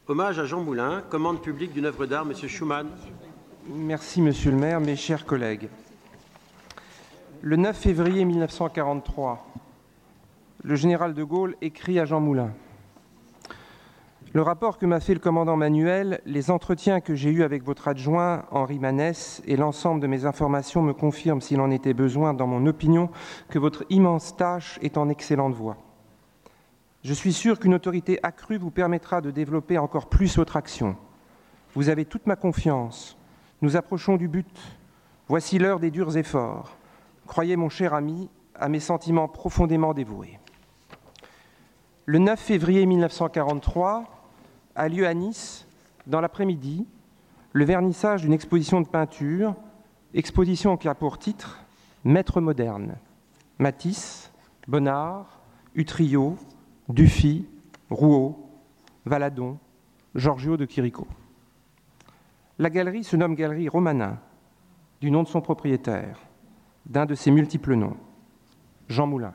Hommage à Jean Moulin, commande publique d'une œuvre d'art, Monsieur Schumann. Merci, Monsieur le maire, mes chers collègues. Le 9 février 1943, le général de Gaulle écrit à Jean Moulin. Le rapport que m'a fait le commandant Manuel, les entretiens que j'ai eus avec votre adjoint Henri Manès et l'ensemble de mes informations me confirment, s'il en était besoin, dans mon opinion, que votre immense tâche est en excellente voie. Je suis sûr qu'une autorité accrue vous permettra de développer encore plus votre action. Vous avez toute ma confiance. Nous approchons du but. Voici l'heure des durs efforts. Croyez, mon cher ami, à mes sentiments profondément dévoués. Le 9 février 1943 a lieu à Nice, dans l'après-midi, le vernissage d'une exposition de peinture, exposition qui a pour titre « Maîtres modernes ». Matisse, Bonnard, Utrillo, Dufy, Rouault, Valadon, Giorgio de Chirico. La galerie se nomme Galerie Romanin, du nom de son propriétaire, d'un de ses multiples noms, Jean Moulin.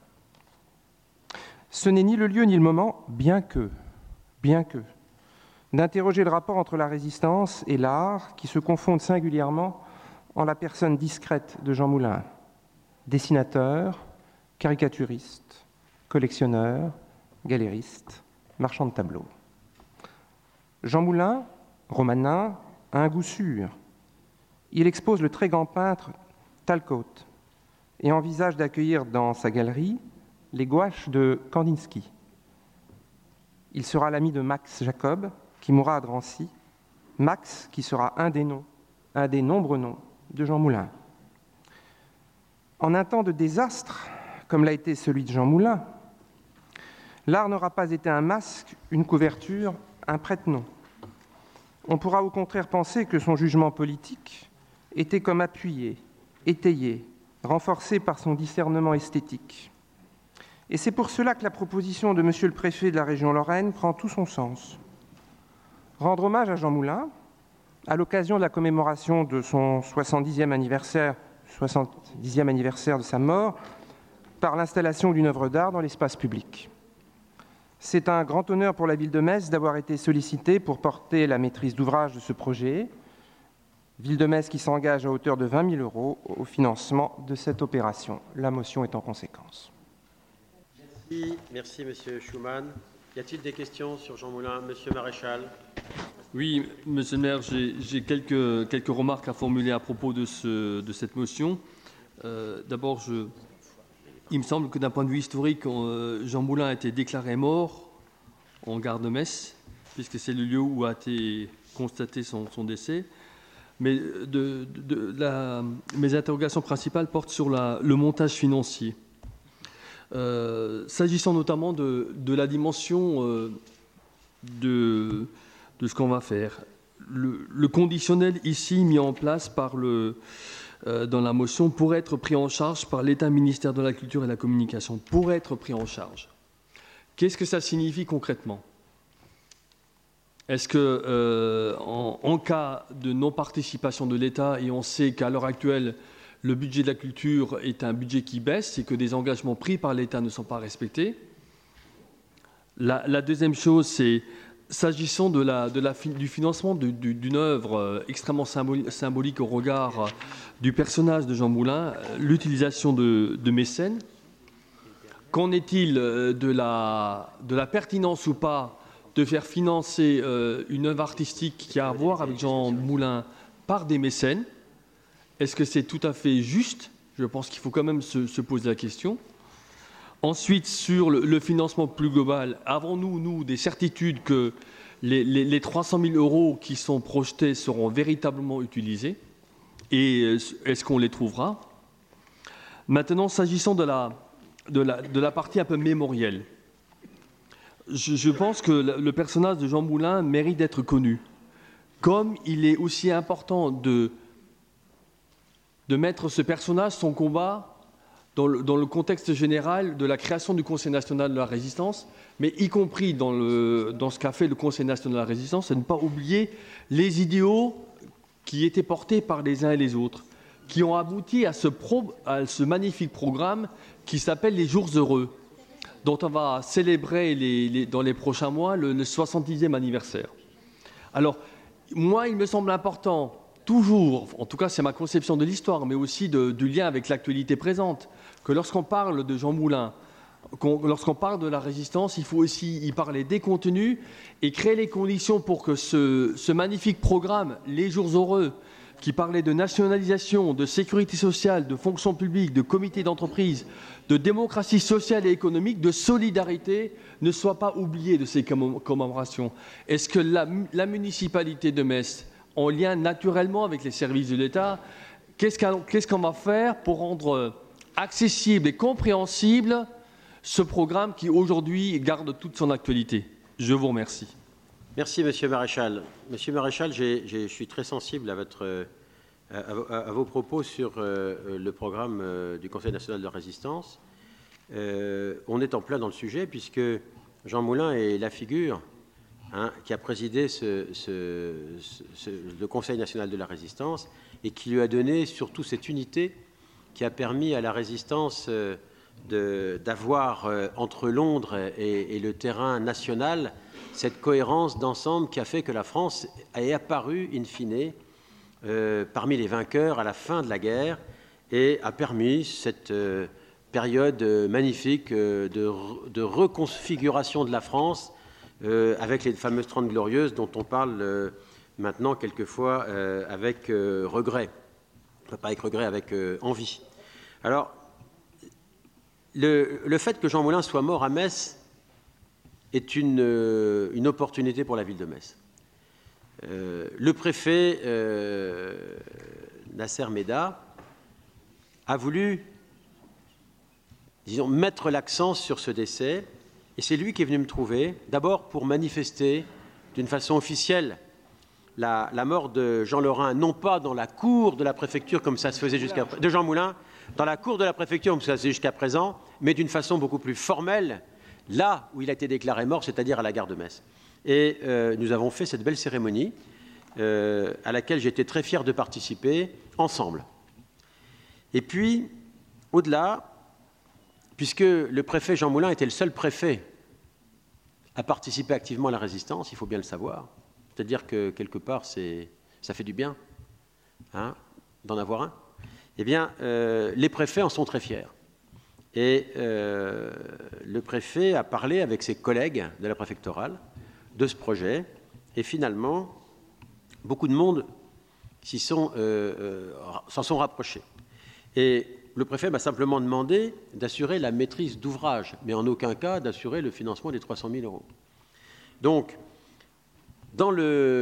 Ce n'est ni le lieu ni le moment, bien que, d'interroger le rapport entre la résistance et l'art qui se confondent singulièrement en la personne discrète de Jean Moulin, dessinateur, caricaturiste, collectionneur, galériste, marchand de tableaux. Jean Moulin, romanin, a un goût sûr. Il expose le très grand peintre Talcott et envisage d'accueillir dans sa galerie les gouaches de Kandinsky. Il sera l'ami de Max Jacob, qui mourra à Drancy. Max, qui sera un des nombreux noms de Jean Moulin. En un temps de désastre, comme l'a été celui de Jean Moulin, l'art n'aura pas été un masque, une couverture, un prête-nom. On pourra au contraire penser que son jugement politique était comme appuyé, étayé, renforcé par son discernement esthétique. Et c'est pour cela que la proposition de Monsieur le Préfet de la région Lorraine prend tout son sens. Rendre hommage à Jean Moulin, à l'occasion de la commémoration de son 70e anniversaire de sa mort, par l'installation d'une œuvre d'art dans l'espace public. C'est un grand honneur pour la ville de Metz d'avoir été sollicitée pour porter la maîtrise d'ouvrage de ce projet. Ville de Metz qui s'engage à hauteur de 20 000 € au financement de cette opération. La motion est en conséquence. Merci, Monsieur Schumann. Y a-t-il des questions sur Jean Moulin? Monsieur Maréchal. Oui, Monsieur le maire, j'ai quelques remarques à formuler à propos de cette motion. D'abord, il me semble que d'un point de vue historique, Jean Moulin a été déclaré mort en gare de Metz, puisque c'est le lieu où a été constaté son décès. Mais mes interrogations principales portent sur le montage financier. S'agissant notamment de la dimension de ce qu'on va faire. Le conditionnel ici mis en place dans la motion pourrait être pris en charge par l'État ministère de la Culture et de la Communication. Pourrait être pris en charge. Qu'est-ce que ça signifie concrètement? Est-ce que, en cas de non-participation de l'État, et on sait qu'à l'heure actuelle, le budget de la culture est un budget qui baisse et que des engagements pris par l'État ne sont pas respectés. La deuxième chose, c'est s'agissant du financement d'une œuvre extrêmement symbolique au regard du personnage de Jean Moulin, l'utilisation de mécènes. Qu'en est-il de la pertinence ou pas de faire financer une œuvre artistique qui a à voir avec Jean Moulin par des mécènes? Est-ce que c'est tout à fait juste? Je pense qu'il faut quand même se poser la question. Ensuite, sur le financement plus global, avons-nous, nous, des certitudes que les 300 000 € qui sont projetés seront véritablement utilisés? Et est-ce qu'on les trouvera? Maintenant, s'agissant de la partie un peu mémorielle, je pense que le personnage de Jean Moulin mérite d'être connu. Comme il est aussi important de mettre ce personnage, son combat, dans le contexte général de la création du Conseil national de la résistance, mais y compris dans ce qu'a fait le Conseil national de la résistance, et ne pas oublier les idéaux qui étaient portés par les uns et les autres, qui ont abouti à ce magnifique programme qui s'appelle les Jours heureux. dont on va célébrer dans les prochains mois le 70e anniversaire. Alors, moi, il me semble important, toujours, en tout cas c'est ma conception de l'histoire, mais aussi du lien avec l'actualité présente, que lorsqu'on parle de Jean Moulin, lorsqu'on parle de la résistance, il faut aussi y parler des contenus et créer les conditions pour que ce magnifique programme, Les Jours Heureux, qui parlait de nationalisation, de sécurité sociale, de fonction publique, de comité d'entreprise, de démocratie sociale et économique, de solidarité, ne soit pas oublié de ces commémorations. Est-ce que la municipalité de Metz, en lien naturellement avec les services de l'État, qu'est-ce qu'on va faire pour rendre accessible et compréhensible ce programme qui aujourd'hui garde toute son actualité? Je vous remercie. Merci, Monsieur Maréchal. Monsieur Maréchal, je suis très sensible à vos propos sur le programme du Conseil national de la résistance. On est en plein dans le sujet, puisque Jean Moulin est la figure qui a présidé le Conseil national de la résistance et qui lui a donné surtout cette unité qui a permis à la résistance d'avoir entre Londres et le terrain national cette cohérence d'ensemble qui a fait que la France est apparue, in fine, parmi les vainqueurs à la fin de la guerre et a permis cette période magnifique de reconfiguration de la France avec les fameuses 30 glorieuses dont on parle maintenant quelquefois avec regret. Pas avec regret, avec envie. Alors, le fait que Jean Moulin soit mort à Metz est une opportunité pour la ville de Metz. Le préfet Nasser Meda a voulu, disons, mettre l'accent sur ce décès, et c'est lui qui est venu me trouver, d'abord pour manifester d'une façon officielle la mort de Jean Lorrain, non pas dans la cour de la préfecture comme ça se faisait de Jean Moulin, dans la cour de la préfecture comme ça se faisait jusqu'à présent, mais d'une façon beaucoup plus formelle, là où il a été déclaré mort, c'est-à-dire à la gare de Metz. Et nous avons fait cette belle cérémonie à laquelle j'étais très fier de participer ensemble. Et puis, au-delà, puisque le préfet Jean Moulin était le seul préfet à participer activement à la résistance, il faut bien le savoir. C'est-à-dire que quelque part, ça fait du bien d'en avoir un. Eh bien, les préfets en sont très fiers. Et le préfet a parlé avec ses collègues de la préfectorale de ce projet. Et finalement, beaucoup de monde s'en sont rapprochés. Et le préfet m'a simplement demandé d'assurer la maîtrise d'ouvrage, mais en aucun cas d'assurer le financement des 300 000 €. Donc, dans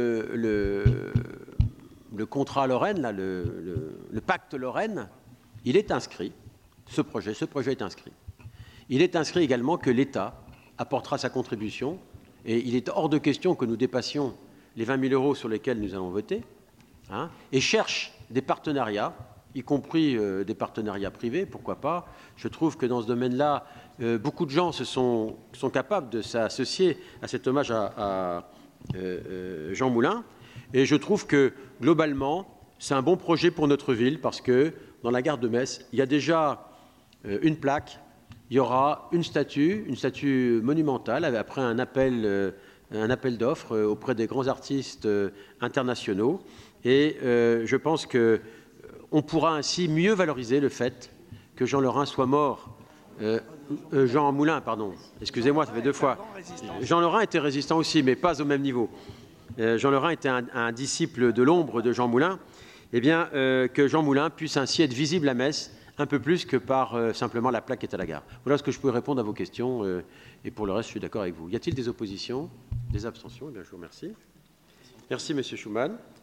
le contrat Lorraine, là, le pacte Lorraine, il est inscrit, ce projet est inscrit. Il est inscrit également que l'État apportera sa contribution, et il est hors de question que nous dépassions les 20 000 € sur lesquels nous allons voter, et cherche des partenariats, y compris des partenariats privés, pourquoi pas. Je trouve que dans ce domaine-là, beaucoup de gens sont capables de s'associer à cet hommage à Jean Moulin. Et je trouve que, globalement, c'est un bon projet pour notre ville parce que, dans la gare de Metz, il y a déjà une plaque, il y aura une statue monumentale, après un appel d'offres auprès des grands artistes internationaux. Et je pense qu'on pourra ainsi mieux valoriser le fait que Jean Lorrain soit mort. Jean Moulin, pardon. Excusez-moi, ça fait deux fois. Jean Lorrain était résistant aussi, mais pas au même niveau. Jean Lorrain était un disciple de l'ombre de Jean Moulin. Eh bien, que Jean Moulin puisse ainsi être visible à Metz, un peu plus que par simplement la plaque qui est à la gare. Voilà ce que je peux répondre à vos questions. Et pour le reste, je suis d'accord avec vous. Y a-t-il des oppositions, des abstentions? Eh bien, je vous remercie. Merci, Monsieur Schumann.